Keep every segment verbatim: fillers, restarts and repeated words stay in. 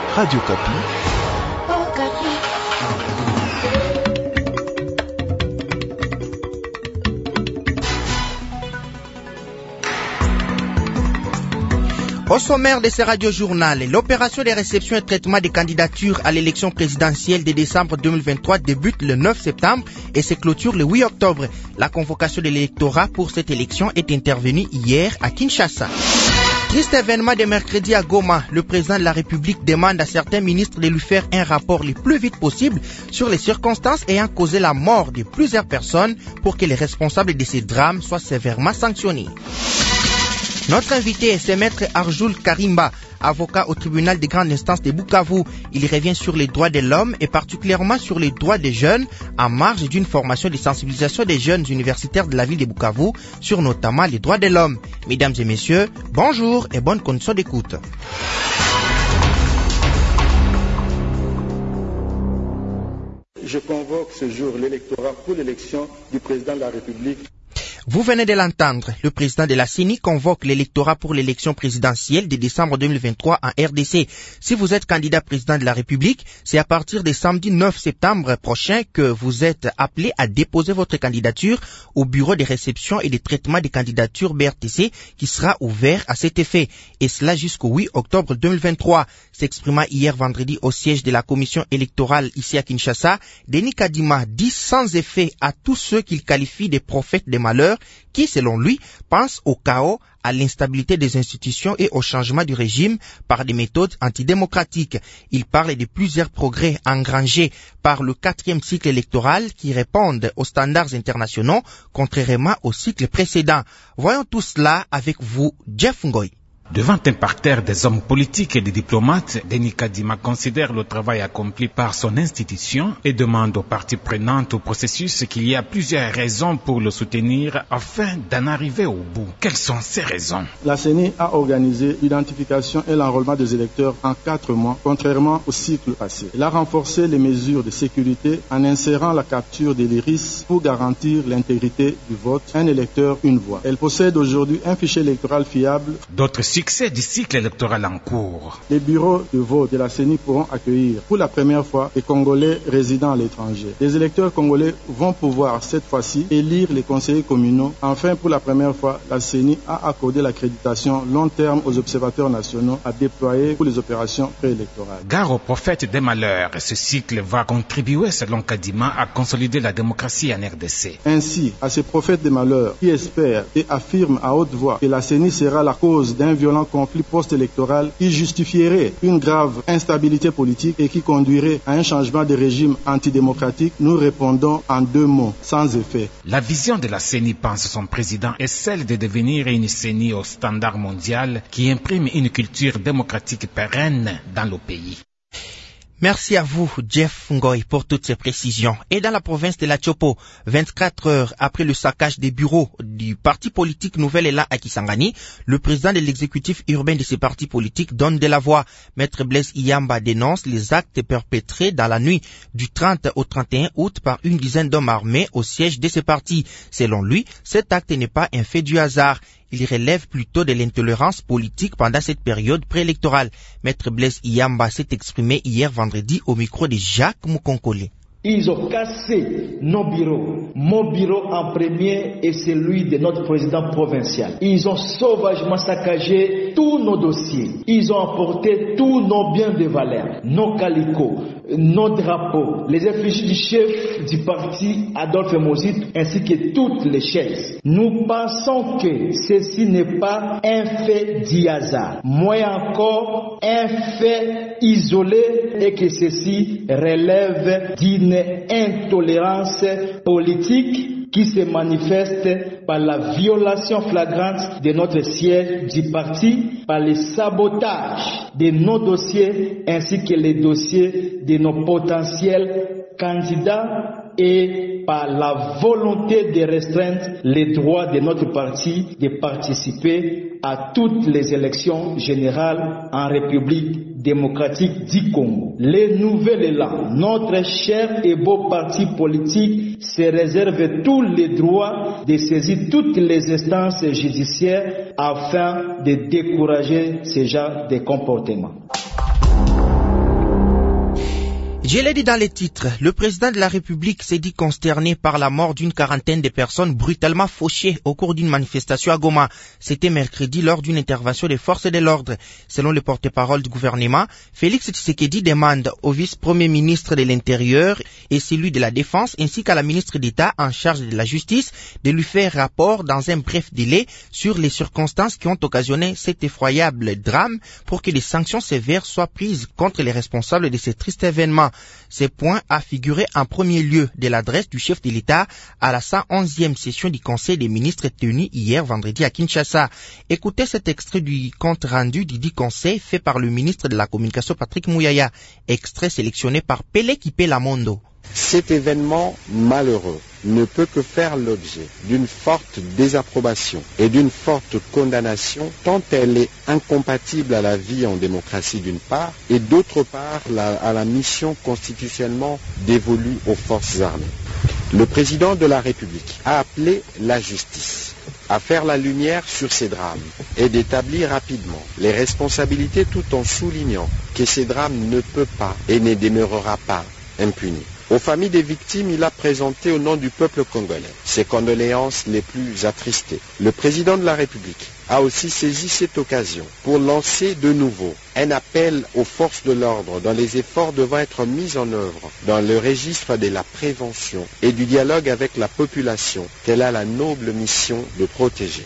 Radio Kapi. Oh, Kapi. Au sommaire de ce radio-journal, l'opération de réception et traitement des candidatures à l'élection présidentielle de décembre deux mille vingt-trois débute le neuf septembre et se clôture le huit octobre. La convocation de l'électorat pour cette élection est intervenue hier à Kinshasa. Triste événement de mercredi à Goma, le président de la République demande à certains ministres de lui faire un rapport le plus vite possible sur les circonstances ayant causé la mort de plusieurs personnes pour que les responsables de ces drames soient sévèrement sanctionnés. Notre invité est ce maître Arjoul Karimba, avocat au tribunal de grande instance de Bukavu. Il revient sur les droits de l'homme et particulièrement sur les droits des jeunes en marge d'une formation de sensibilisation des jeunes universitaires de la ville de Bukavu sur notamment les droits de l'homme. Mesdames et messieurs, bonjour et bonne condition d'écoute. Je convoque ce jour l'électorat pour l'élection du président de la République. Vous venez de l'entendre, le président de la C E N I convoque l'électorat pour l'élection présidentielle de décembre deux mille vingt-trois en R D C. Si vous êtes candidat président de la République, c'est à partir de samedi neuf septembre prochain que vous êtes appelé à déposer votre candidature au bureau de réception et de traitement des candidatures B R T C qui sera ouvert à cet effet. Et cela jusqu'au huit octobre deux mille vingt-trois. S'exprimant hier vendredi au siège de la commission électorale ici à Kinshasa, Denis Kadima dit sans effet à tous ceux qu'il qualifie de prophètes des malheurs qui, selon lui, pensent au chaos, à l'instabilité des institutions et au changement du régime par des méthodes antidémocratiques. Il parle de plusieurs progrès engrangés par le quatrième cycle électoral qui répondent aux standards internationaux, contrairement au cycle précédent. Voyons tout cela avec vous, Jeff Ngoy. Devant un parterre des hommes politiques et des diplomates, Denis Kadima considère le travail accompli par son institution et demande aux parties prenantes au processus qu'il y a plusieurs raisons pour le soutenir afin d'en arriver au bout. Quelles sont ces raisons? La C E N I a organisé l'identification et l'enrôlement des électeurs en quatre mois, contrairement au cycle passé. Elle a renforcé les mesures de sécurité en insérant la capture de l'iris pour garantir l'intégrité du vote. Un électeur, une voix. Elle possède aujourd'hui un fichier électoral fiable. D'autres succès du cycle électoral en cours. Les bureaux de vote de la C E N I pourront accueillir pour la première fois les Congolais résidant à l'étranger. Les électeurs congolais vont pouvoir cette fois-ci élire les conseillers communaux. Enfin, pour la première fois, la C E N I a accordé l'accréditation long terme aux observateurs nationaux à déployer pour les opérations préélectorales. Gare aux prophètes des malheurs, ce cycle va contribuer, selon Kadima, à consolider la démocratie en R D C. Ainsi, à ces prophètes des malheurs qui espèrent et affirment à haute voix que la C E N I sera la cause d'un violent conflit post-électoral qui justifierait une grave instabilité politique et qui conduirait à un changement de régime antidémocratique, nous répondons en deux mots, sans effet. La vision de la C E N I, pense son président, est celle de devenir une C E N I au standard mondial qui imprime une culture démocratique pérenne dans le pays. Merci à vous, Jeff Ngoy, pour toutes ces précisions. Et dans la province de la Tchopo, vingt-quatre heures après le saccage des bureaux du parti politique Nouvel Élan à Kisangani, le président de l'exécutif urbain de ce parti politique donne de la voix. Maître Blaise Iyamba dénonce les actes perpétrés dans la nuit du trente au trente et un août par une dizaine d'hommes armés au siège de ce parti. Selon lui, cet acte n'est pas un fait du hasard. Il relève plutôt de l'intolérance politique pendant cette période préélectorale. Maître Blaise Iyamba s'est exprimé hier vendredi au micro de Jacques Mukonkole. Ils ont cassé nos bureaux. Mon bureau en premier et celui de notre président provincial. Ils ont sauvagement saccagé tous nos dossiers. Ils ont emporté tous nos biens de valeur, nos calicots, nos drapeaux, les effigies du chef du parti Adolphe Mozit ainsi que toutes les chaises. Nous pensons que ceci n'est pas un fait du hasard, moins encore un fait isolé et que ceci relève d'une intolérance politique qui se manifeste par la violation flagrante de notre siège du parti, par le sabotage de nos dossiers ainsi que les dossiers de nos potentiels candidats et par la volonté de restreindre les droits de notre parti de participer à toutes les élections générales en République démocratique du Congo. Le Nouvel Élan, notre cher et beau parti politique, se réserve tous les droits de saisir toutes les instances judiciaires afin de décourager ce genre de comportement. Je l'ai dit dans les titres, le président de la République s'est dit consterné par la mort d'une quarantaine de personnes brutalement fauchées au cours d'une manifestation à Goma. C'était mercredi lors d'une intervention des forces de l'ordre. Selon le porte-parole du gouvernement, Félix Tshisekedi demande au vice-premier ministre de l'Intérieur et celui de la Défense ainsi qu'à la ministre d'État en charge de la Justice de lui faire rapport dans un bref délai sur les circonstances qui ont occasionné cet effroyable drame pour que des sanctions sévères soient prises contre les responsables de ces tristes événements. Ce point a figuré en premier lieu de l'adresse du chef de l'État à la cent onzième session du Conseil des ministres tenue hier vendredi à Kinshasa. Écoutez cet extrait du compte rendu du dit conseil fait par le ministre de la Communication Patrick Mouyaya, extrait sélectionné par Pele Kipé Lamondo. Cet événement malheureux ne peut que faire l'objet d'une forte désapprobation et d'une forte condamnation tant elle est incompatible à la vie en démocratie d'une part et d'autre part la, à la mission constitutionnellement dévolue aux forces armées. Le président de la République a appelé la justice à faire la lumière sur ces drames et d'établir rapidement les responsabilités tout en soulignant que ces drames ne peuvent pas et ne demeurera pas impunis. Aux familles des victimes, il a présenté au nom du peuple congolais ses condoléances les plus attristées. Le président de la République a aussi saisi cette occasion pour lancer de nouveau un appel aux forces de l'ordre dont les efforts devant être mis en œuvre dans le registre de la prévention et du dialogue avec la population qu'elle a la noble mission de protéger.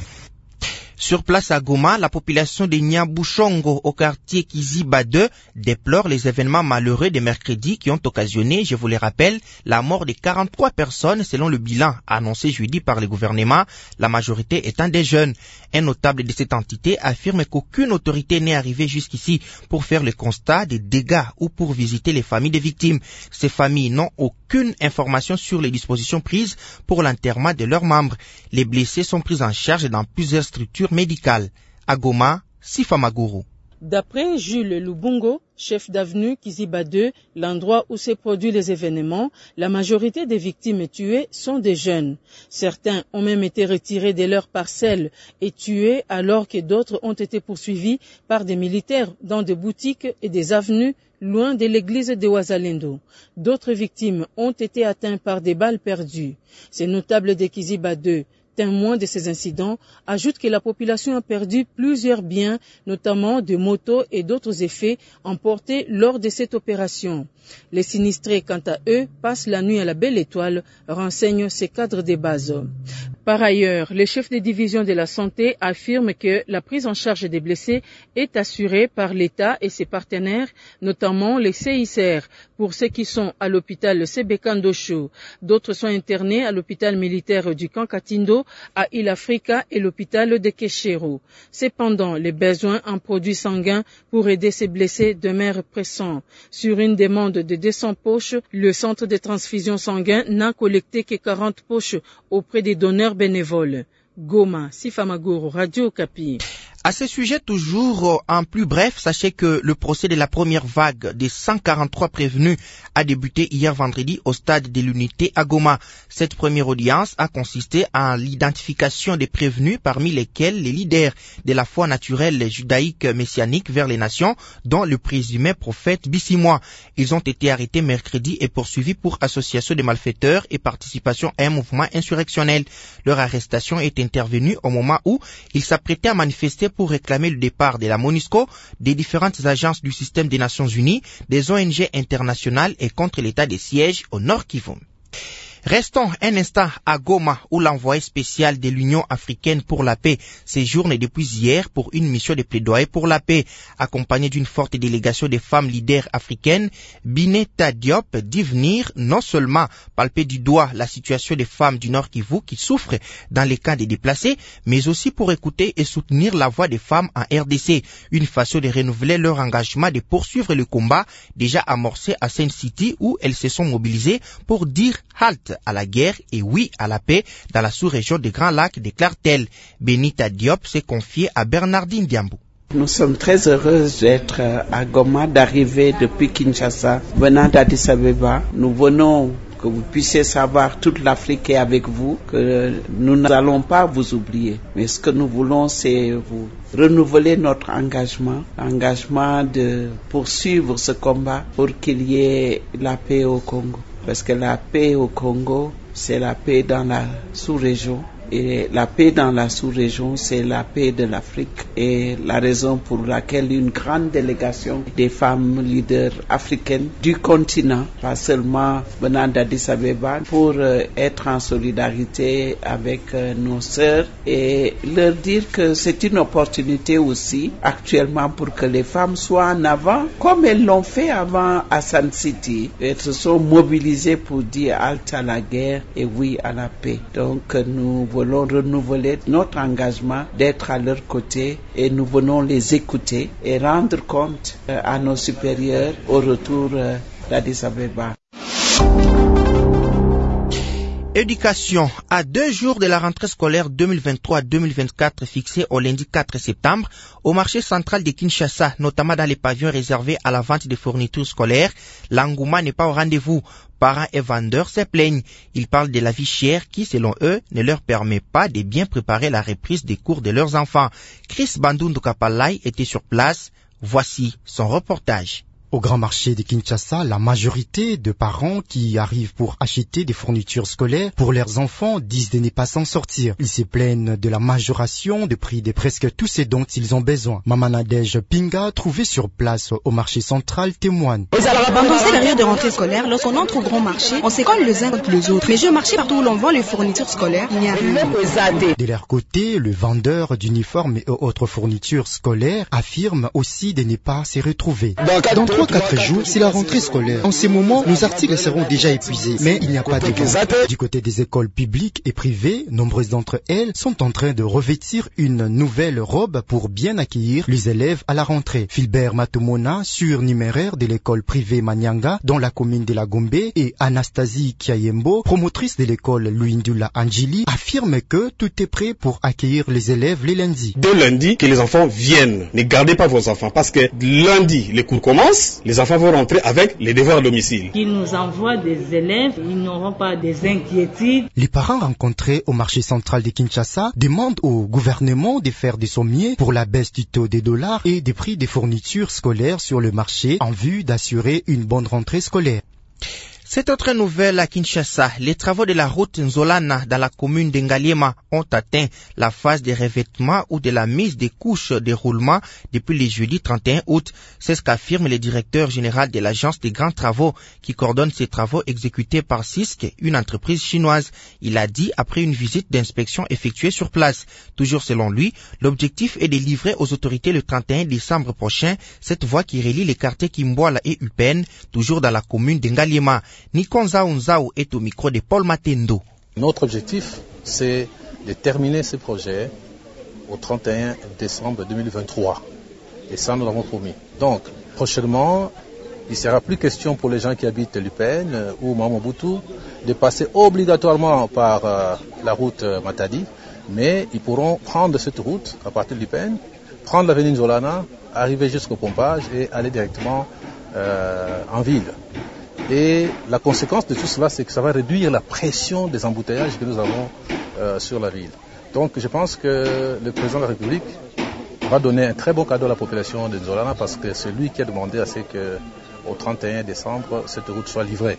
Sur place à Goma, la population de Nyabouchongo au quartier Kiziba deux déplore les événements malheureux de mercredi qui ont occasionné, je vous le rappelle, la mort de quarante-trois personnes selon le bilan annoncé jeudi par le gouvernement, la majorité étant des jeunes. Un notable de cette entité affirme qu'aucune autorité n'est arrivée jusqu'ici pour faire le constat des dégâts ou pour visiter les familles des victimes. Ces familles n'ont aucune information sur les dispositions prises pour l'enterrement de leurs membres. Les blessés sont pris en charge dans plusieurs structures médicales. À Goma, Sifa Maguru. D'après Jules Lubungo, chef d'avenue Kiziba deux, l'endroit où se produisent les événements, la majorité des victimes tuées sont des jeunes. Certains ont même été retirés de leurs parcelles et tués alors que d'autres ont été poursuivis par des militaires dans des boutiques et des avenues loin de l'église de Ouazalendo. D'autres victimes ont été atteintes par des balles perdues. Ces notables de Kiziba deux, témoins de ces incidents, ajoutent que la population a perdu plusieurs biens, notamment de motos et d'autres effets emportés lors de cette opération. Les sinistrés, quant à eux, passent la nuit à la Belle Étoile, renseignent ces cadres de base. Par ailleurs, le chef de division de la santé affirme que la prise en charge des blessés est assurée par l'État et ses partenaires, notamment les C I C R, pour ceux qui sont à l'hôpital Sebekandosho. D'autres sont internés à l'hôpital militaire du Kankatindo, à Île Africa et l'hôpital de Keshero. Cependant, les besoins en produits sanguins pour aider ces blessés demeurent pressants. Sur une demande de deux cents poches, le centre de transfusion sanguin n'a collecté que quarante poches auprès des donneurs bénévoles. Goma, Sifa Maguru, Radio Okapi. À ce sujet toujours en plus bref, sachez que le procès de la première vague des cent quarante-trois prévenus a débuté hier vendredi au stade de l'Unité à Goma. Cette première audience a consisté en l'identification des prévenus parmi lesquels les leaders de la foi naturelle judaïque messianique vers les nations, dont le présumé prophète Bissimois. Ils ont été arrêtés mercredi et poursuivis pour association de malfaiteurs et participation à un mouvement insurrectionnel. Leur arrestation est intervenue au moment où ils s'apprêtaient à manifester pour réclamer le départ de la MONUSCO, des différentes agences du système des Nations Unies, des O N G internationales et contre l'état de siège au Nord Kivu. Restons un instant à Goma où l'envoyé spécial de l'Union africaine pour la paix séjourne depuis hier pour une mission de plaidoyer pour la paix. Accompagné d'une forte délégation de femmes leaders africaines, Bineta Diop dit venir non seulement palper du doigt la situation des femmes du Nord Kivu qui souffrent dans les camps des déplacés, mais aussi pour écouter et soutenir la voix des femmes en R D C, une façon de renouveler leur engagement de poursuivre le combat déjà amorcé à Saint City où elles se sont mobilisées pour dire halte à la guerre et oui à la paix dans la sous-région des Grands Lacs, déclare-t-elle. Benita Diop s'est confiée à Bernardine Diambou. Nous sommes très heureux d'être à Goma, d'arriver depuis Kinshasa, venant d'Addis Abeba. Nous venons que vous puissiez savoir toute l'Afrique est avec vous, que nous n'allons pas vous oublier. Mais ce que nous voulons, c'est vous renouveler notre engagement, engagement de poursuivre ce combat pour qu'il y ait la paix au Congo. Parce que la paix au Congo, c'est la paix dans la sous-région. Et la paix dans la sous-région, c'est la paix de l'Afrique. Et la raison pour laquelle une grande délégation des femmes leaders africaines du continent, pas seulement venant d'Addis Abeba, pour euh, être en solidarité avec euh, nos sœurs et leur dire que c'est une opportunité aussi actuellement pour que les femmes soient en avant, comme elles l'ont fait avant à Sun City. Elles se sont mobilisées pour dire halte à la guerre et oui à la paix. Donc nous voulons renouveler notre engagement d'être à leur côté et nous venons les écouter et rendre compte euh, à nos supérieurs au retour euh, d'Addis Abeba. Éducation. À deux jours de la rentrée scolaire deux mille vingt-trois deux mille vingt-quatre fixée au lundi quatre septembre, au marché central de Kinshasa, notamment dans les pavillons réservés à la vente des fournitures scolaires, l'engouement n'est pas au rendez-vous. Parents et vendeurs se plaignent. Ils parlent de la vie chère qui, selon eux, ne leur permet pas de bien préparer la reprise des cours de leurs enfants. Chris Bandundu Kapalai était sur place. Voici son reportage. Au grand marché de Kinshasa, la majorité de parents qui arrivent pour acheter des fournitures scolaires pour leurs enfants disent de ne pas s'en sortir. Ils se plaignent de la majoration de prix de presque tout ce dont ils ont besoin. Maman Nadège Pinga, trouvée sur place au marché central, témoigne. Pendant cette période de rentrée scolaire, lorsqu'on entre au grand marché, on se colle les uns contre les autres. Mais je marché partout où l'on vend les fournitures scolaires, il n'y a rien. De leur côté, le vendeur d'uniformes et autres fournitures scolaires affirme aussi de ne pas se retrouver. Dans trois quatre jours, c'est la rentrée scolaire. En ce moment, nos articles seront déjà épuisés, mais il n'y a pas de vente. Du côté des écoles publiques et privées, nombreuses d'entre elles sont en train de revêtir une nouvelle robe pour bien accueillir les élèves à la rentrée. Philbert Matumona, surnuméraire de l'école privée Manyanga dans la commune de la Gombe, et Anastasie Kiayembo, promotrice de l'école Luindula Angili, affirment que tout est prêt pour accueillir les élèves les lundis. Dès lundi, que les enfants viennent. Ne gardez pas vos enfants parce que lundi, les cours commencent. Les enfants vont rentrer avec les devoirs à domicile. Ils nous envoient des élèves, ils n'auront pas des inquiétudes. Les parents rencontrés au marché central de Kinshasa demandent au gouvernement de faire de son mieux pour la baisse du taux des dollars et des prix des fournitures scolaires sur le marché en vue d'assurer une bonne rentrée scolaire. Cette autre nouvelle à Kinshasa, les travaux de la route Nzolana dans la commune d'Engaliema ont atteint la phase de revêtement ou de la mise des couches de roulement depuis le jeudi trente et un août. C'est ce qu'affirme le directeur général de l'agence des grands travaux qui coordonne ces travaux exécutés par C I S C, une entreprise chinoise. Il a dit après une visite d'inspection effectuée sur place. Toujours selon lui, l'objectif est de livrer aux autorités le trente et un décembre prochain cette voie qui relie les quartiers Kimboala et Upen, toujours dans la commune d'Engaliema. Nikonza Unzao est au micro de Paul Matendo. Notre objectif, c'est de terminer ce projet au trente et un décembre deux mille vingt-trois. Et ça, nous l'avons promis. Donc, prochainement, il ne sera plus question pour les gens qui habitent l'Upen ou Mamaboutou de passer obligatoirement par euh, la route euh, Matadi, mais ils pourront prendre cette route à partir de l'Upen, prendre l'avenue Nzolana, arriver jusqu'au pompage et aller directement euh, en ville. Et la conséquence de tout cela, c'est que ça va réduire la pression des embouteillages que nous avons euh, sur la ville. Donc je pense que le président de la République va donner un très bon cadeau à la population de Nzolana parce que c'est lui qui a demandé à ce qu'au trente et un décembre, cette route soit livrée.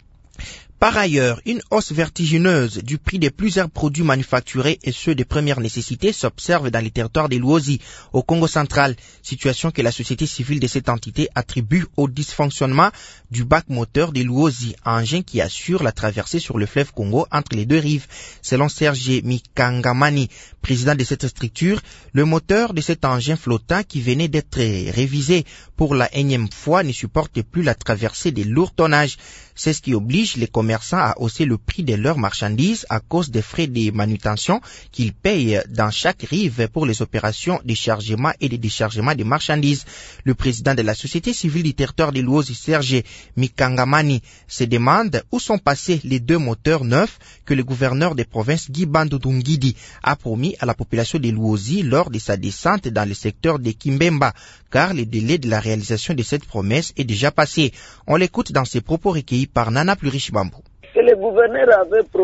Par ailleurs, une hausse vertigineuse du prix de plusieurs produits manufacturés et ceux de première nécessité s'observe dans les territoires des Luozi, au Congo central, situation que la société civile de cette entité attribue au dysfonctionnement du bac moteur des Luozi, engin qui assure la traversée sur le fleuve Congo entre les deux rives. Selon Serge Mikangamani, président de cette structure, le moteur de cet engin flottant qui venait d'être révisé pour la énième fois ne supporte plus la traversée des lourds tonnages. C'est ce qui oblige les commerçants à hausser le prix de leurs marchandises à cause des frais de manutention qu'ils payent dans chaque rive pour les opérations de chargement et de déchargement des marchandises. Le président de la société civile du territoire de Luozi, Serge Mikangamani, se demande où sont passés les deux moteurs neufs que le gouverneur des provinces Guy Bandundu a promis à la population de Luozi lors de sa descente dans le secteur de Kimbemba, car le délai de la réalisation de cette promesse est déjà passé. On l'écoute dans ses propos recueillis par Nana Plurish Bambou. Que le gouverneur avait promis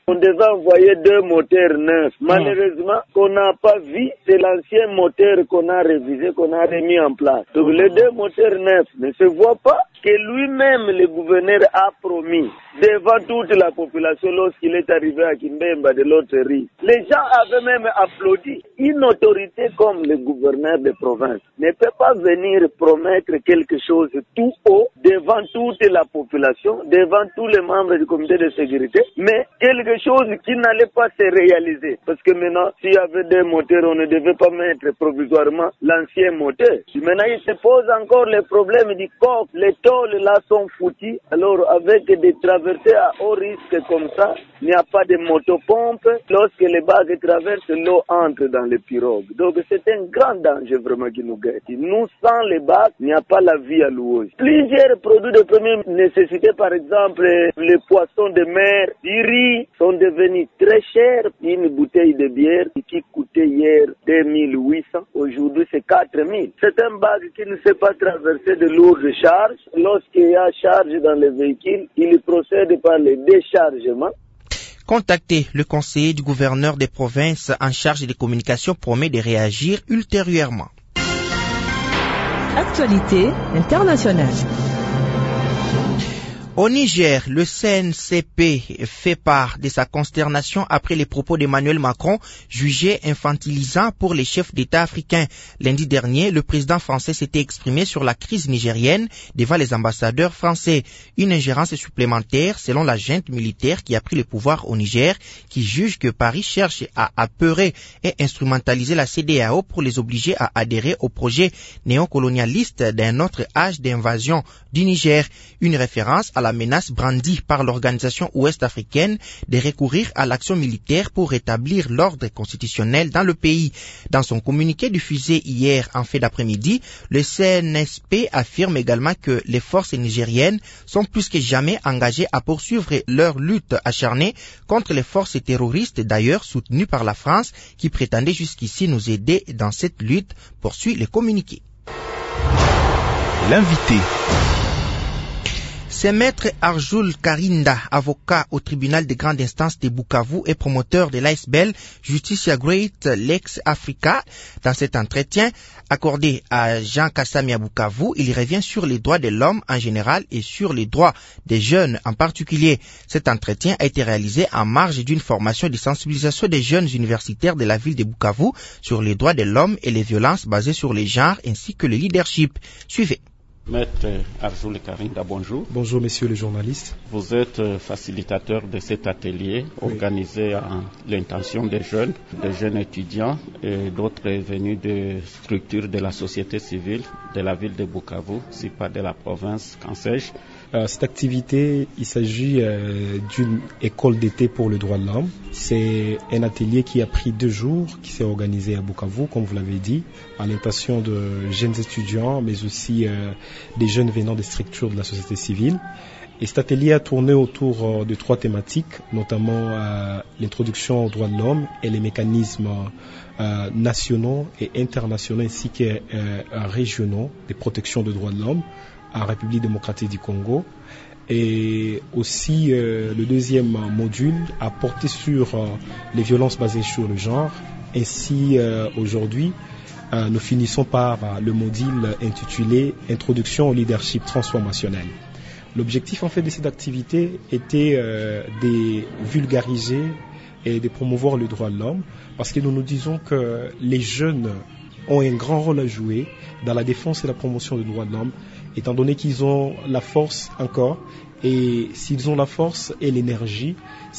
On devait envoyer deux moteurs neufs. Malheureusement, qu'on n'a pas vu, c'est l'ancien moteur qu'on a révisé, qu'on a remis en place. Donc les deux moteurs neufs ne se voient pas, que lui-même, le gouverneur, a promis devant toute la population lorsqu'il est arrivé à Kimbemba de l'autre rive. Les gens avaient même applaudi. Une autorité comme le gouverneur de province ne peut pas venir promettre quelque chose tout haut devant toute la population, devant tous les membres du comité de sécurité, mais quelque chose qui n'allait pas se réaliser. Parce que maintenant, s'il y avait des moteurs, on ne devait pas mettre provisoirement l'ancien moteur. Maintenant, il se pose encore le problème du coffre. Les tôles là sont foutues. Alors, avec des traversées à haut risque comme ça, il n'y a pas de motopompe. Lorsque les bagues traversent, l'eau entre dans les pirogues. Donc, c'est un grand danger vraiment qui nous guette. Nous, sans les bagues, il n'y a pas la vie à louer. Plusieurs produits de première nécessité, par exemple, les poissons de mer, du riz, sont devenus très chers. Une bouteille de bière qui coûtait hier deux mille huit cents, aujourd'hui c'est quatre mille. C'est un bague qui ne sait pas traverser de lourdes charges. Lorsqu'il y a charge dans les véhicules, il procède par les déchargements. Contacté, le conseiller du gouverneur des provinces en charge des communications promet de réagir ultérieurement. Actualité internationale. Au Niger, le C N C P fait part de sa consternation après les propos d'Emmanuel Macron jugés infantilisants pour les chefs d'État africains. Lundi dernier, le président français s'était exprimé sur la crise nigérienne devant les ambassadeurs français. Une ingérence supplémentaire selon la junte militaire qui a pris le pouvoir au Niger, qui juge que Paris cherche à apeurer et instrumentaliser la C D A O pour les obliger à adhérer au projet néocolonialiste d'un autre âge d'invasion du Niger. Une référence à la menace brandie par l'organisation ouest-africaine de recourir à l'action militaire pour rétablir l'ordre constitutionnel dans le pays. Dans son communiqué diffusé hier en fin d'après-midi, le C N S P affirme également que les forces nigériennes sont plus que jamais engagées à poursuivre leur lutte acharnée contre les forces terroristes, d'ailleurs soutenues par la France, qui prétendait jusqu'ici nous aider dans cette lutte, poursuit le communiqué. L'invité. C'est Maître Arjoul Karinda, avocat au tribunal de grande instance de Bukavu et promoteur de l'A S B L Justicia Great Lakes Africa. Dans cet entretien accordé à Jean Kassami à Bukavu, il revient sur les droits de l'homme en général et sur les droits des jeunes en particulier. Cet entretien a été réalisé en marge d'une formation de sensibilisation des jeunes universitaires de la ville de Bukavu sur les droits de l'homme et les violences basées sur les genres ainsi que le leadership. Suivez. Maître Arjoul Karinda, bonjour. Bonjour, messieurs les journalistes. Vous êtes facilitateur de cet atelier oui. organisé à l'intention des jeunes, des jeunes étudiants et d'autres venus de structures de la société civile de la ville de Bukavu, si pas de la province, qu'en sais-je. Euh, cette activité, il s'agit euh, d'une école d'été pour le droit de l'homme. C'est un atelier qui a pris deux jours, qui s'est organisé à Bukavu, comme vous l'avez dit, à l'intention de jeunes étudiants, mais aussi euh, des jeunes venant des structures de la société civile. Et cet atelier a tourné autour euh, de trois thématiques, notamment euh, l'introduction aux droits de l'homme et les mécanismes euh, nationaux et internationaux ainsi que euh, régionaux de protection des droits de l'homme en République démocratique du Congo. Et aussi euh, le deuxième module a porté sur euh, les violences basées sur le genre. Ainsi euh, aujourd'hui euh, nous finissons par euh, le module intitulé Introduction au leadership transformationnel. L'objectif en fait de cette activité était euh, de vulgariser et de promouvoir le droit de l'homme, parce que nous nous disons que les jeunes ont un grand rôle à jouer dans la défense et la promotion des droits de l'homme, étant donné qu'ils ont la force encore, et s'ils ont la force et l'énergie,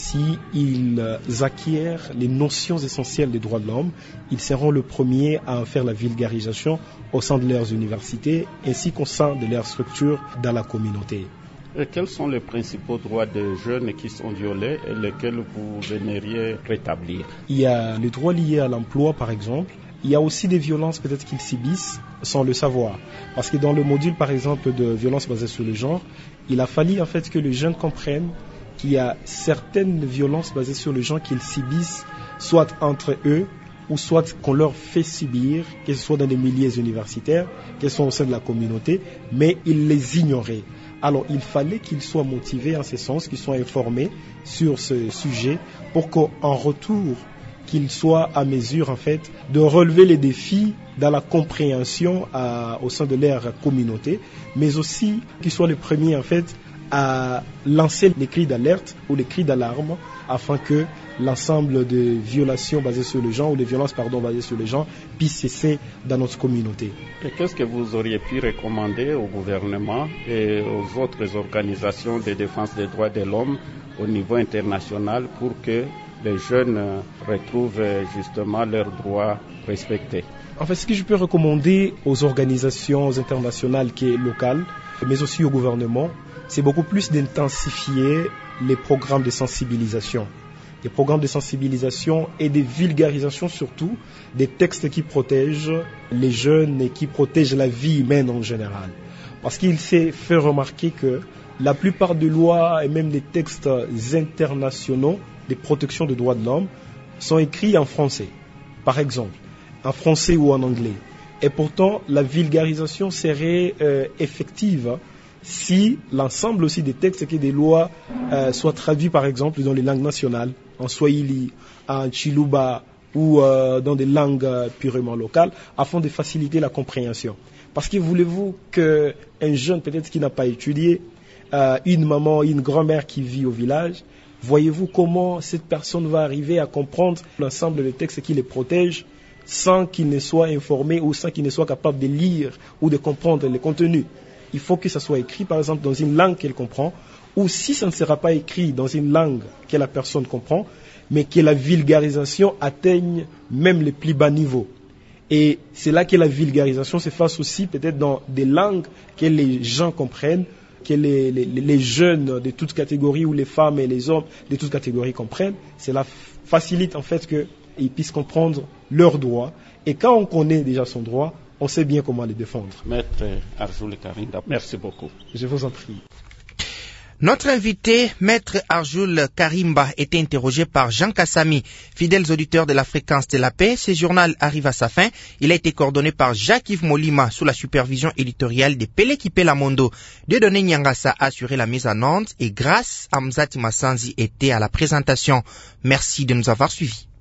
s'ils acquièrent les notions essentielles des droits de l'homme, ils seront les premiers à en faire la vulgarisation au sein de leurs universités ainsi qu'au sein de leurs structures dans la communauté. Et quels sont les principaux droits des jeunes qui sont violés et lesquels vous aimeriez rétablir? Il y a les droits liés à l'emploi, par exemple. Il y a aussi des violences peut-être qu'ils subissent sans le savoir. Parce que dans le module, par exemple, de violences basées sur le genre, il a fallu en fait que les jeunes comprennent qu'il y a certaines violences basées sur le genre qu'ils subissent, soit entre eux, ou soit qu'on leur fait subir, que ce soit dans les milieux universitaires, qu'elles soient au sein de la communauté, mais ils les ignoraient. Alors il fallait qu'ils soient motivés en ce sens, qu'ils soient informés sur ce sujet pour qu'en retour, qu'ils soient à mesure en fait de relever les défis dans la compréhension à, au sein de leur communauté, mais aussi qu'ils soient les premiers en fait à lancer les cris d'alerte ou les cris d'alarme afin que l'ensemble de violations basées sur le genre ou de violences pardon basées sur le genre puissent cesser dans notre communauté. Et qu'est-ce que vous auriez pu recommander au gouvernement et aux autres organisations de défense des droits de l'homme au niveau international pour que les jeunes retrouvent justement leurs droits respectés? En fait, ce que je peux recommander aux organisations internationales qui est locales, mais aussi au gouvernement, c'est beaucoup plus d'intensifier les programmes de sensibilisation. Des programmes de sensibilisation et de vulgarisation surtout des textes qui protègent les jeunes et qui protègent la vie humaine en général. Parce qu'il s'est fait remarquer que la plupart des lois et même des textes internationaux de protection des droits de l'homme sont écrits en français, par exemple, en français ou en anglais. Et pourtant, la vulgarisation serait euh, effective si l'ensemble aussi des textes et des lois euh, soient traduits par exemple dans les langues nationales, en Swahili, en Chiluba ou euh, dans des langues euh, purement locales, afin de faciliter la compréhension. Parce que voulez-vous qu'un jeune peut-être qui n'a pas étudié, euh, une maman, une grand-mère qui vit au village, voyez-vous comment cette personne va arriver à comprendre l'ensemble des textes qui les protègent sans qu'il ne soit informé ou sans qu'il ne soit capable de lire ou de comprendre les contenus? Il faut que ça soit écrit, par exemple, dans une langue qu'elle comprend, ou si ça ne sera pas écrit dans une langue que la personne comprend, mais que la vulgarisation atteigne même les plus bas niveaux. Et c'est là que la vulgarisation se fasse aussi peut-être dans des langues que les gens comprennent, que les, les, les jeunes de toutes catégories ou les femmes et les hommes de toutes catégories comprennent. Cela facilite en fait qu'ils puissent comprendre leurs droits. Et quand on connaît déjà son droit, on sait bien comment les défendre. Maître Arjoul Karimba, merci beaucoup. Je vous en prie. Notre invité, Maître Arjoul Karimba, était interrogé par Jean Kassami. Fidèles auditeurs de la fréquence de la paix, ce journal arrive à sa fin. Il a été coordonné par Jacques-Yves Molima sous la supervision éditoriale de Pele Kipela Mondo. Dieudonné Nyangasa a assuré la mise en onde et grâce à Mzati Massanzi était à la présentation. Merci de nous avoir suivis.